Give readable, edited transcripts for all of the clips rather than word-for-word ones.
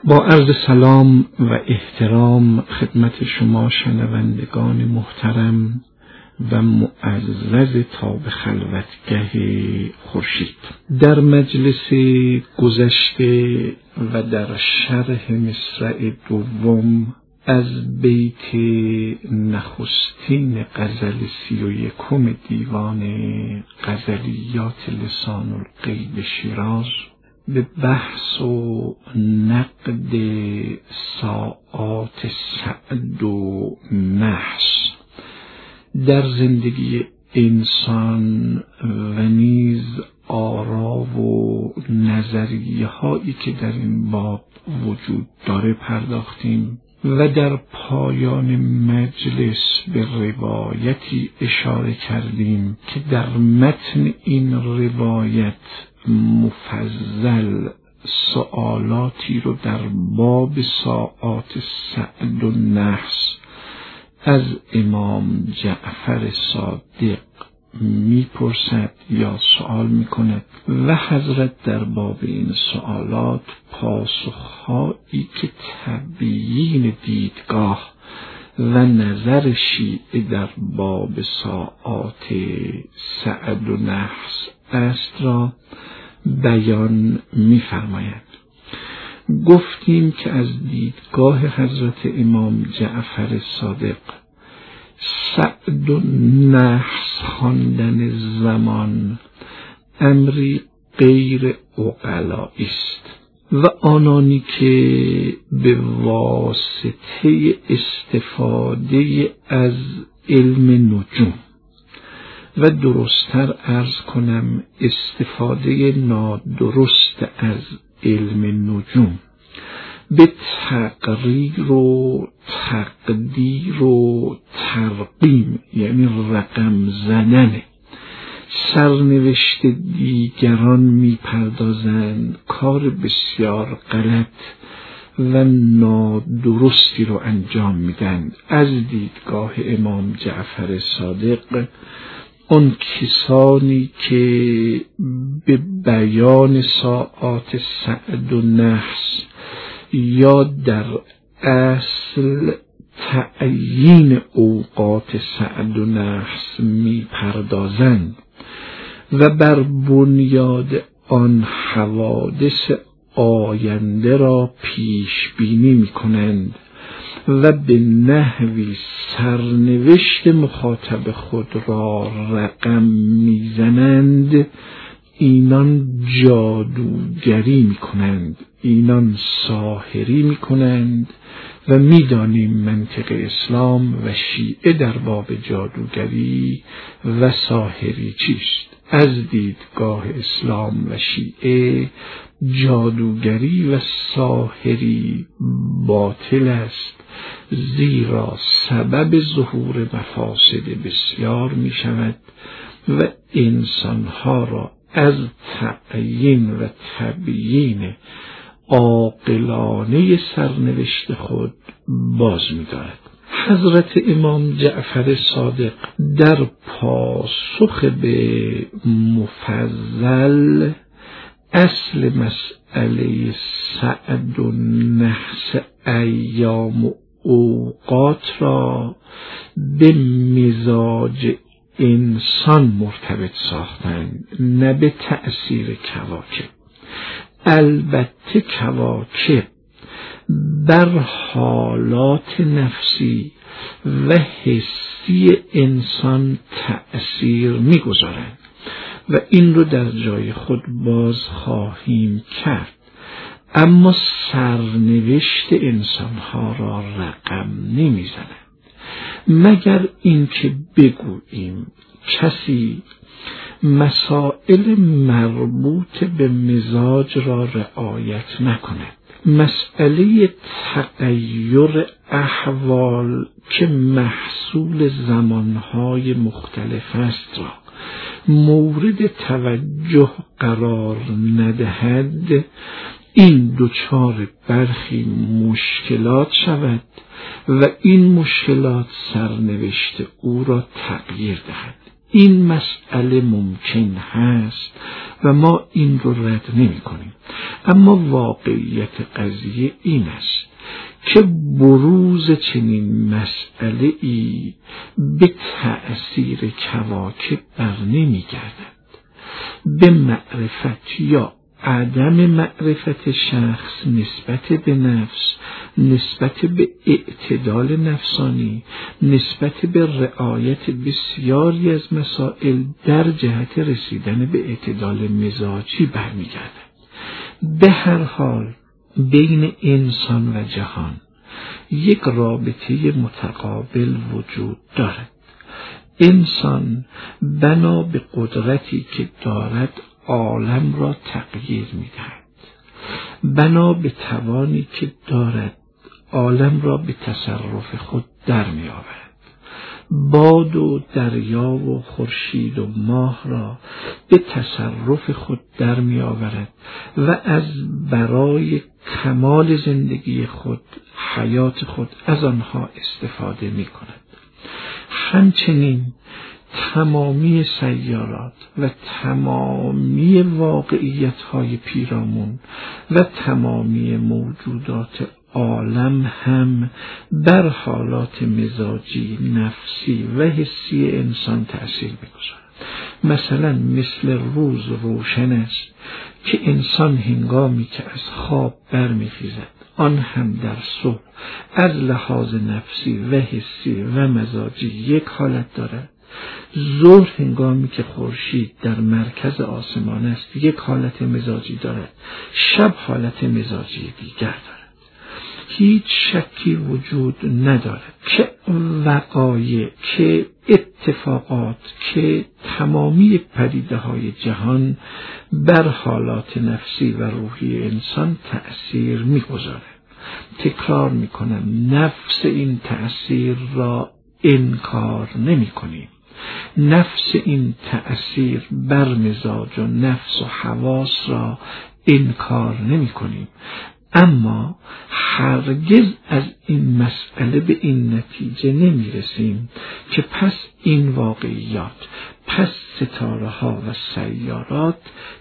با عرض سلام و احترام خدمت شما شنوندگان محترم و معزز تاب خلوتگه خورشید، در مجلس گذشته و در شرح مصرع دوم از بیت نخستین غزل 31 دیوان غزلیات لسان الغیب شیراز به بحث و نقد ساعات سعد و نحس در زندگی انسان و نیز آرا و نظریه هایی که در این باب وجود داره پرداختیم و در پایان مجلس به روایتی اشاره کردیم که در متن این روایت مفصل سوالاتی رو در باب ساعات سعد و نحس از امام جعفر صادق میپرسد یا سوال میکند و حضرت در باب این سوالات پاسخهایی که تبیین دیدگاه و نظر شیعه در باب ساعات سعد و نحس است را بیان می‌فرماید. گفتیم که از دیدگاه حضرت امام جعفر صادق سعد و نحس خواندن زمان امری غیر عقلائی است و آنانی که به واسطه استفاده از علم نجوم و درست‌تر عرض کنم استفاده نادرست از علم نجوم به تقریر و تقدیر و ترقیم، یعنی رقم زدن سرنوشت دیگران میپردازند، کار بسیار غلط و نادرستی رو انجام میدن. از دیدگاه امام جعفر صادق اون کسانی که به بیان ساعات سعد و نحس یا در اصل تعیین اوقات سعد و نحس میپردازند و بر بنیاد آن حوادث آینده را پیش بینی میکنند و به نحوی سرنوشت مخاطب خود را رقم میزنند، اینان جادوگری میکنند، اینان ساحری میکنند و میدانیم منطق اسلام و شیعه در باب جادوگری و ساحری چیست. از دیدگاه اسلام و شیعه جادوگری و ساحری باطل است، زیرا سبب ظهور مفاسد بسیار می شود و انسانها را از تعیین و تبیین عاقلانه سرنوشت خود باز می دارد. حضرت امام جعفر صادق در پاسخ به مفضل اصل مسئله سعد و نحس ایام و اوقات را به مزاج انسان مرتبط ساختند، نه به تأثیر کواکب. البته کواکب بر حالات نفسی و حسی انسان تأثیر می‌گذارند و این رو در جای خود باز خواهیم کرد، اما سرنوشت انسانها را رقم نمی‌زنند، مگر اینکه بگوییم کسی مسائل مربوط به مزاج را رعایت نکند. مسئله تغییر احوال که محصول زمانهای مختلف است را مورد توجه قرار ندهد، این دچار برخی مشکلات شود و این مشکلات سرنوشت او را تغییر دهد. این مسئله ممکن هست و ما این رو رد نمی کنیم، اما واقعیت قضیه این است که بروز چنین مسئله ای به تأثیر کواکب بر نمی گردد. به معرفت یا عدم معرفت شخص نسبت به نفس، نسبت به اعتدال نفسانی، نسبت به رعایت بسیاری از مسائل در جهت رسیدن به اعتدال مزاجی برمیگردد. به هر حال بین انسان و جهان یک رابطه متقابل وجود دارد. انسان بنا به قدرتی که دارد عالم را تغییر می‌دهد. بنا به توانی که دارد عالم را به تصرف خود در می‌آورد. باد و دریا و خورشید و ماه را به تصرف خود در می‌آورد و از برای کمال زندگی خود، حیات خود از آنها استفاده می‌کند. همچنین تمامی سیارات و تمامی واقعیت‌های پیرامون و تمامی موجودات عالم هم بر حالات مزاجی، نفسی و حسی انسان تأثیر می‌گذارد. مثلا مثل روز روشن است که انسان هنگامی که از خواب برمیخیزد، آن هم در صبح، از لحاظ نفسی و حسی و مزاجی یک حالت دارد. ظهر هنگامی که خورشید در مرکز آسمان است یک حالت مزاجی دارد. شب حالت مزاجی دیگر دارد. هیچ شکی وجود ندارد که وقایع، که اتفاقات، که تمامی پدیده های جهان بر حالات نفسی و روحی انسان تأثیر می‌گذارد. تکرار می‌کنم، نفس این تأثیر را انکار نمی‌کنیم. نفس این تأثیر بر مزاج و نفس و حواس را انکار نمی‌کنیم، اما هرگز از این مسئله به این نتیجه نمی‌رسیم که پس این واقعیات، پس ستاره ها و سیارات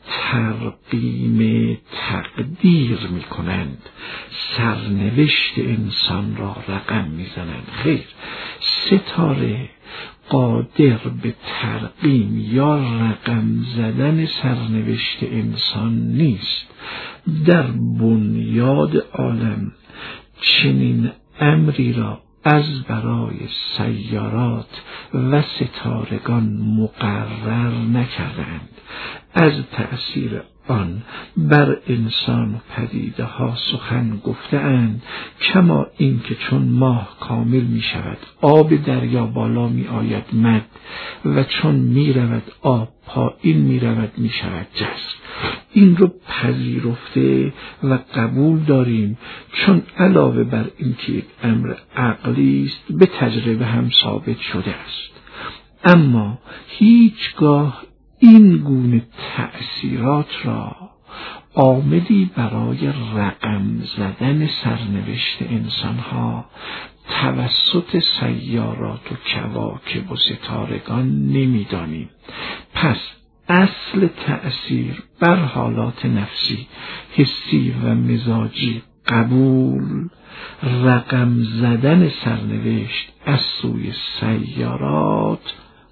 ترقیم تقدیر می‌کنند، سرنوشت انسان را رقم می‌زنند. خیر، ستاره قادر به ترقیم یا رقم زدن سرنوشت انسان نیست. در بنیاد عالم چنین امری را از برای سیارات و ستارگان مقرر نکردند. از تأثیر آن بر انسان و پدیده ها سخن گفته‌اند، کما اینکه چون ماه کامل می شود آب دریا بالا می آید مد، و چون می رود آب پایین می رود می شود جزر. این رو پذیرفته و قبول داریم، چون علاوه بر اینکه یک امر عقلی است به تجربه هم ثابت شده است. اما هیچگاه این گونه تأثیرات را عاملی برای رقم زدن سرنوشت انسانها توسط سیارات و کواکب و ستارگان نمی‌دانیم. پس اصل تأثیر بر حالات نفسی، حسی و مزاجی قبول، رقم زدن سرنوشت از سوی سیارات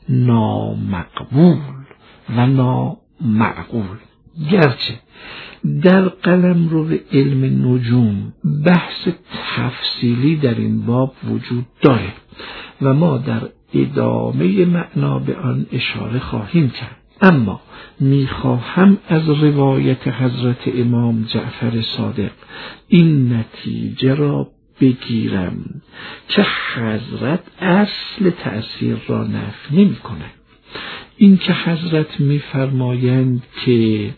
نامقبول و نامعقول. گرچه در قلمرو علم نجوم بحث تفصیلی در این باب وجود دارد و ما در ادامه معنا به آن اشاره خواهیم کرد، اما میخواهم از روایت حضرت امام جعفر صادق این نتیجه را بگیرم که حضرت اصل تأثیر را نفی نمی کنند. این که حضرت میفرمایند که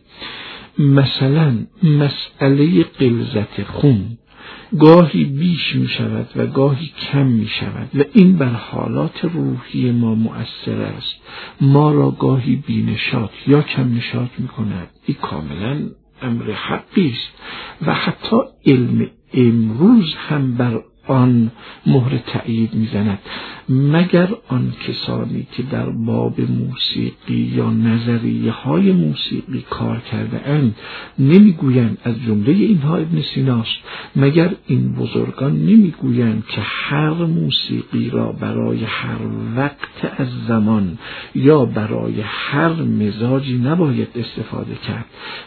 مثلا مسئله غلظت خون گاهی بیش می شود و گاهی کم می شود و این بر حالات روحی ما مؤثر است، ما را گاهی بینشات یا کم نشاط می کند. این کاملا امر حقی است و حتی علم امروز هم بر آن مهر تأیید میزند. مگر آن کسانی که در باب موسیقی یا نظریه های موسیقی کار کرده اند نمیگویند، از جمله اینها ابن سیناست، مگر این بزرگان نمیگویند که هر موسیقی را برای هر وقت از زمان یا برای هر مزاجی نباید استفاده کرد؟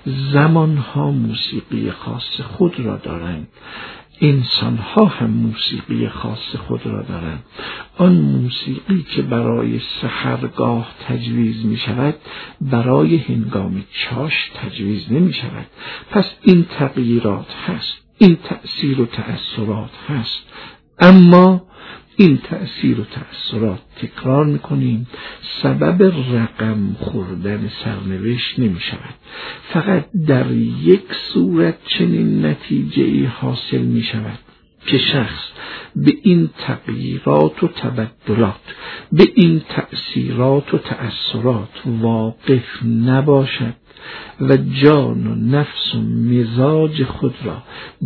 زمانها موسیقی خاص خود را دارند، انسان‌ها هم موسیقی خاص خود را دارند. آن موسیقی که برای سحرگاه تجویز می شود برای هنگام چاش تجویز نمی شود. پس این تغییرات هست، این تأثیر و تأثیرات هست، اما این تأثیر و تأثیرات تکرار میکنیم سبب رقم خوردن سرنوشت نمی شود. فقط در یک صورت چنین نتیجه‌ای حاصل می شود که شخص به این تغییرات و تبدلات، به این تأثیرات و تأثیرات واقف نباشد و جان و نفس و مزاج خود را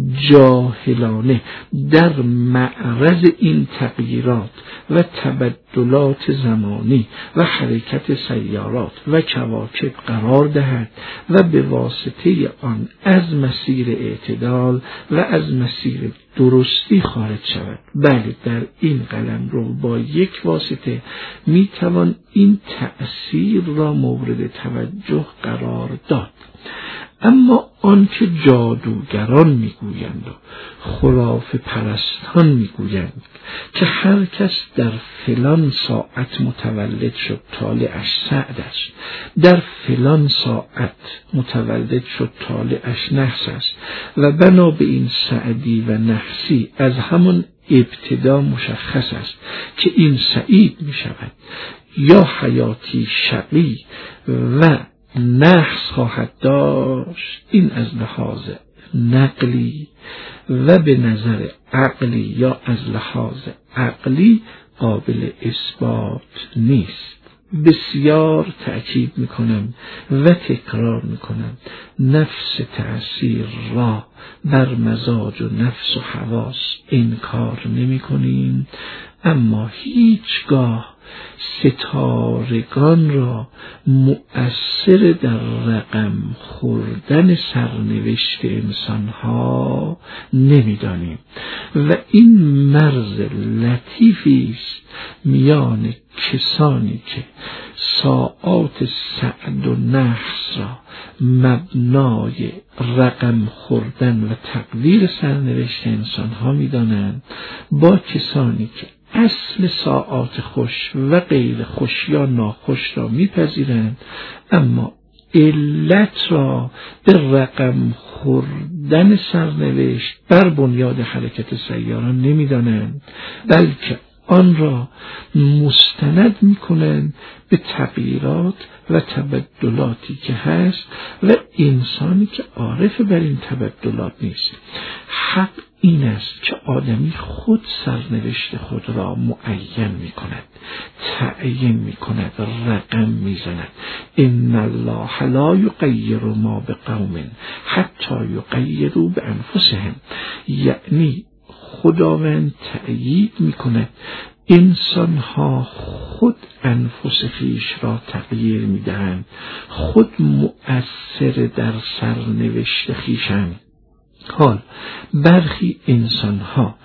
جاهلانه در معرض این تغییرات و تبدلات زمانی و حرکت سیارات و کواکب قرار دهد و به واسطه آن از مسیر اعتدال و از مسیر درستی خارج شود. بله، در این قلمرو با یک واسطه میتوان این تأثیر را مورد توجه قرار داد. اما آنکه جادوگران میگویند و خرافه پرستان میگویند که هر کس در فلان ساعت متولد شد طالعش سعد است، در فلان ساعت متولد شد طالعش نحس است و بنا به این سعدی و نحسی از همان ابتدا مشخص است که این سعید می شود یا حیاتی شقی و نحس خواهد داشت. این از لحاظ نقلی و به نظر عقلی یا از لحاظ عقلی قابل اثبات نیست. بسیار تأکید میکنم و تکرار میکنم، نفس تأثیر را بر مزاج و نفس و حواس انکار نمی کنیم، اما هیچگاه ستارگان را مؤثر در رقم خوردن سرنوشت انسانها نمیدانیم و این مرز لطیفی است میان کسانی که ساعات سعد و نحس را مبنای رقم خوردن و تقدیر سرنوشت انسانها میدانند با کسانی که اصل ساعات خوش و غیر خوش یا ناخوش را میپذیرند اما علت را به رقم خوردن سرنوشت بر بنیاد حرکت سیاران نمیدانند، بلکه آن را مستند میکنند به تغییرات و تبدلاتی که هست و انسانی که عارف بر این تبدلات نیست. حق این است که آدمی خود سرنوشت خود را معین می کند، تعیین می کند، رقم می زند. ان الله لا یغیر ما بقوم حتی یغیروا بانفسهم، یعنی خداوند تأیید می کند انسانها خود انفس خویش را تغییر می دهند، خود مؤثر در سرنوشت خویشند. حال برخی انسانها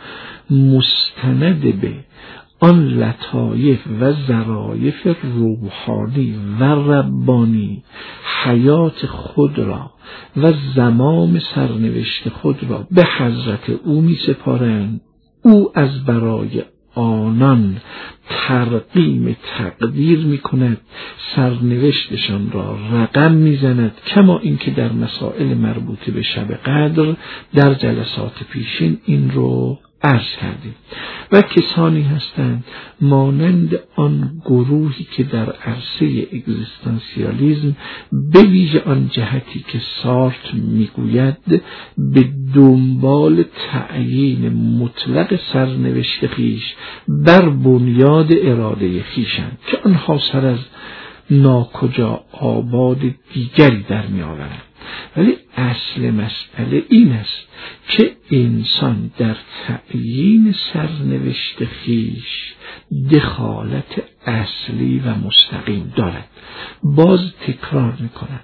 مستند به آن لطایف و ظرایف روحانی و ربانی حیات خود را و زمام سرنوشت خود را به حضرت او می سپارند. او از برای آنان ترقیم تقدیر می کند، سرنوشتشان را رقم می زند، کما اینکه در مسائل مربوط به شب قدر در جلسات پیشین این رو عرض کردیم. و کسانی هستند مانند آن گروهی که در عرصه اگزیستانسیالیسم به ویژه آن جهتی که سارت میگوید به دنبال تعیین مطلق سرنوشت خویش بر بنیاد اراده خویشند که آنها سر از ناکجا آباد دیگری در می آورند. ولی اصل مسئله این است که انسان در تعیین سرنوشت خویش دخالت اصلی و مستقیم دارد. باز تکرار میکنم،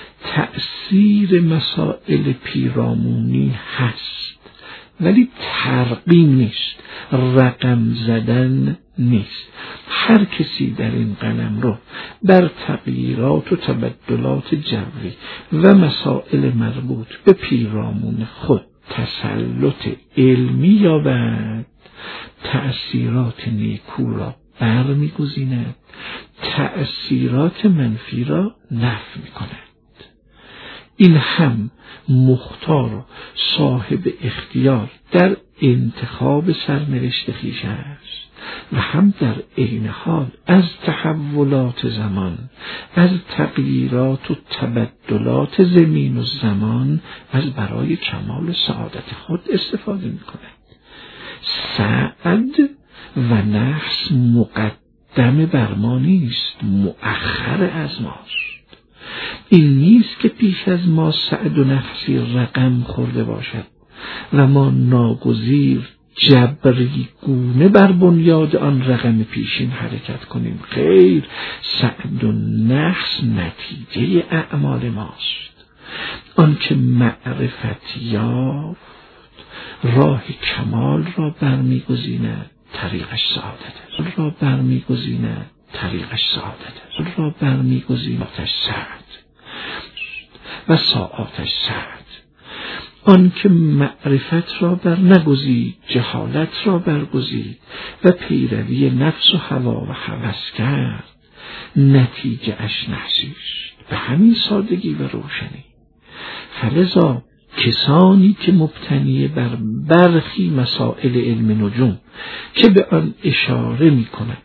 تأثیر مسائل پیرامونی هست ولی ترقیم نیست، رقم زدن نیست. هر کسی در این قلمرو بر تغییرات و تبدلات جوی و مسائل مربوط به پیرامون خود تسلط علمی یابد، تأثیرات نیکو را برمی‌گزیند، تأثیرات منفی را نفی می‌کند. این هم مختار و صاحب اختیار در انتخاب سرنوشت خویش است و هم در عین حال از تحولات زمان، از تغییرات و تبدلات زمین و زمان از برای کمال سعادت خود استفاده می‌کند. سعد و نحس مقدم بر ما نیست، مؤخر از ماست. این نیست که پیش از ما سعد و نحسی رقم خورده باشد و ما ناگزیر جبری گونه بر بنیاد آن رقم پیشین حرکت کنیم. خیر، سعد و نحس نتیجه اعمال ماست. آنکه معرفت یافت راه کمال را برمیگزیند، طریقش سعادت است. را برمیگزیند، طریقش سعادت است. را برمیگزیند، سعد و ساعاتش سعد. آن که معرفت را بر نگزید، جهالت را برگزید و پیروی نفس و هوا و هوس کرد، نتیجه اش نحسیست. به همین سادگی و روشنی. فلذا کسانی که مبتنی بر برخی مسائل علم نجوم که به آن اشاره می کنند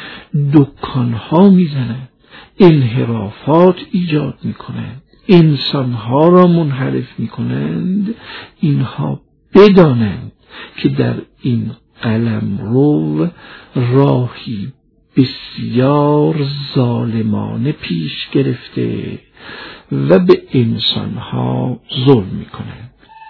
دکانها می زنند، انحرافات ایجاد می کنند، انسانها را منحرف می کنند، اینها بدانند که در این قلمرو راهی بسیار ظالمانه پیش گرفته و به انسانها ظلم می کنند.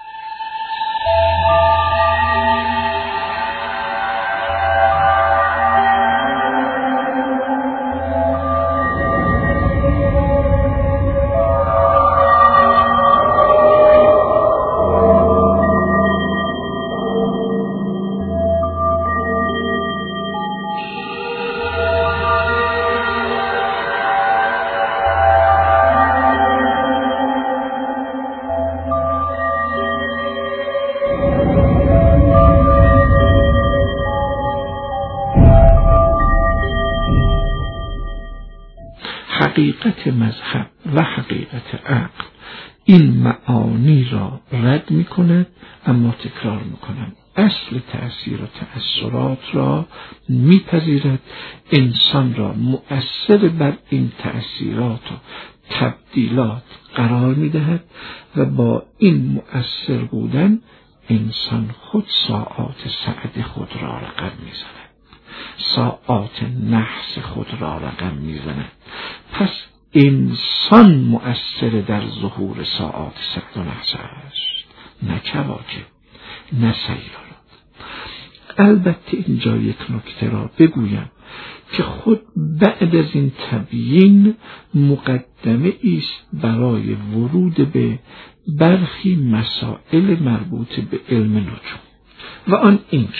حقیقت مذهب و حقیقت عقل این معانی را رد می کند، اما تکرار می کنم اصل تأثیر و تأثیرات را می پذیرد، انسان را مؤثر بر این تأثیرات و تبدیلات قرار می دهد و با این مؤثر بودن انسان خود ساعات سعد خود را رقم می زند، ساعات نحس خود را رقم می زند. پس انسان مؤثر در ظهور ساعات سعد و نحس است، نه کواکب، نه سیارات. البته اینجا یک نکته را بگویم که خود بعد از این تبیین مقدمه است برای ورود به برخی مسائل مربوط به علم نجوم و آن اینکه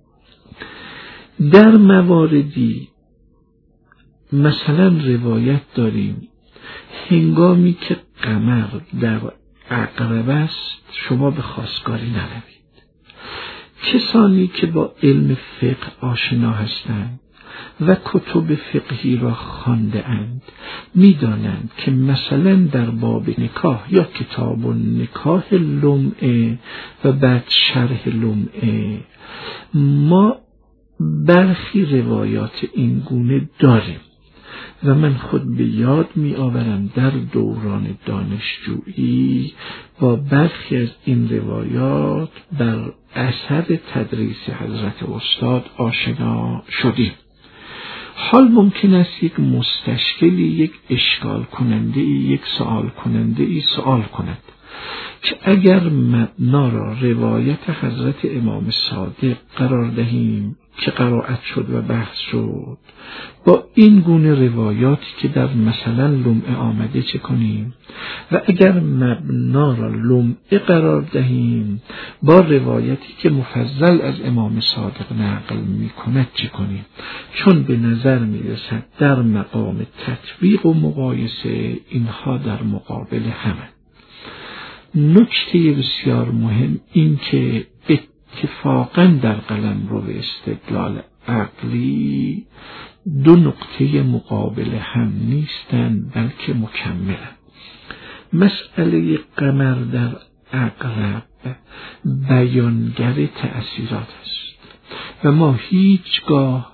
در مواردی مثلا روایت داریم هنگامی که قمر در عقرب است شما به خواستگاری نروید. کسانی که با علم فقه آشنا هستند و کتب فقهی را خوانده اند می‌دانند که مثلا در باب نکاح یا کتاب نکاح لمعه و بعد شرح لمعه ما برخی روایات این گونه داریم و من خود به یاد می آورم در دوران دانشجویی با برخی از این روایات بر اثر تدریس حضرت استاد آشنا شدیم. حال ممکن است یک مستشکلی، یک اشکال کننده، یک سوال کننده سوال کند که اگر مبنا را روایت حضرت امام صادق قرار دهیم که قرائت شد و بحث شد، با این گونه روایاتی که در مثلا لمعه آمده چه کنیم؟ و اگر مبنا را لمعه قرار دهیم با روایتی که مفضل از امام صادق نقل می کند چه کنیم؟ چون به نظر می رسد در مقام تطبیق و مقایسه اینها در مقابل همه. نکته بسیار مهم این که اتفاقاً در قلمرو استدلال عقلی دو نقطه مقابل هم نیستند بلکه مکملند. مسئله قمر در عقرب بیانگر تأثیرات است و ما هیچگاه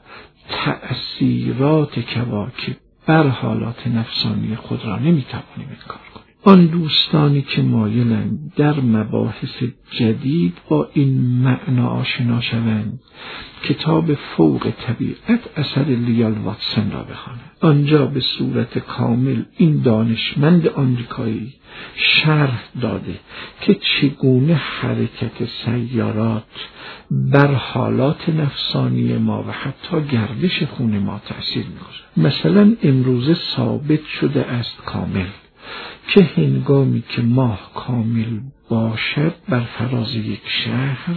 تأثیرات کواکب بر حالات نفسانی خود را نمیتوانیم انکار کنیم. آن دوستانی که مایلند در مباحث جدید با این معنا آشنا شوند، کتاب فوق طبیعت اثر لیال واتسون را بخوانند. آنجا به صورت کامل این دانشمند آمریکایی شرح داده که چگونه حرکت سیارات بر حالات نفسانی ما و حتی گردش خون ما تأثیر می‌گذارد. مثلا امروزه ثابت شده است کامل که هنگامی که ماه کامل باشد بر فراز یک شهر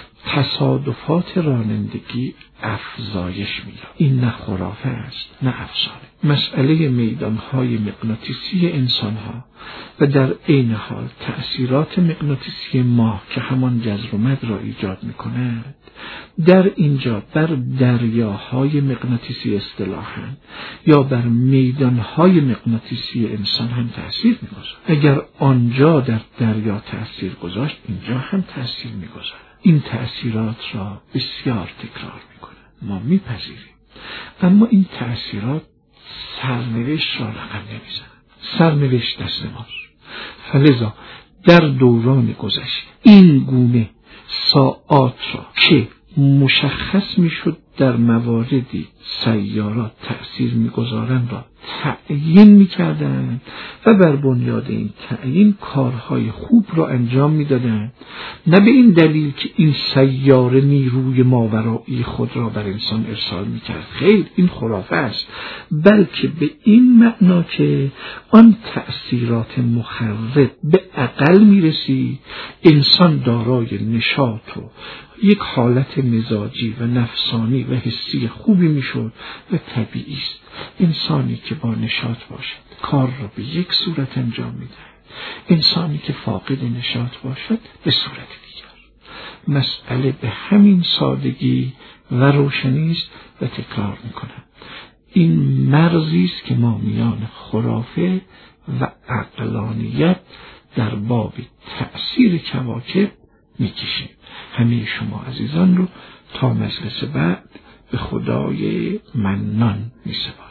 تصادفات رانندگی افزایش می‌یابد. این نه خرافه است نه افسانه. مسئله میدانهای مغناطیسی انسانها و در عین حال تأثیرات مغناطیسی ماه که همان جذر و مد را ایجاد می‌کند در اینجا بر دریاهای مغناطیسی اصطلاحاً یا بر میدانهای مغناطیسی انسان هم تأثیر می‌گذارد. اگر آنجا در دریا تأثیر گذاشت اینجا هم تأثیر می‌گذارد. این تأثیرات را بسیار تکرار می‌کنند. ما می‌پذیریم، اما این تأثیرات سرنوشت را رقم نمی‌زنند. سرنوشت دست ماست. فلذا در دوران گذشته این گونه ساعات را که مشخص می‌شد در مواردی سیارات تأثیر می‌گذارند را تعیین می‌کردند و بر بنیاد این تعیین کارهای خوب را انجام می‌دادند، نه به این دلیل که این سیاره نیروی ماورایی خود را بر انسان ارسال می‌کرد، خیر این خرافه است، بلکه به این معنا که آن تأثیرات مخرب به عقل می‌رسید، انسان دارای نشاط و یک حالت مزاجی و نفسانی و حسی خوبی میشد و طبیعی است انسانی که با نشاط باشد کار را به یک صورت انجام میده، انسانی که فاقد نشاط باشد به صورت دیگر. مسئله به همین سادگی و روشنی است و تکرار میکنم این مرزی است که ما میان خرافه و عقلانیت در باب تأثیر کواکب میکشیم. همه شما عزیزان رو تا مجلس بعد به خدای منان می‌سپارم.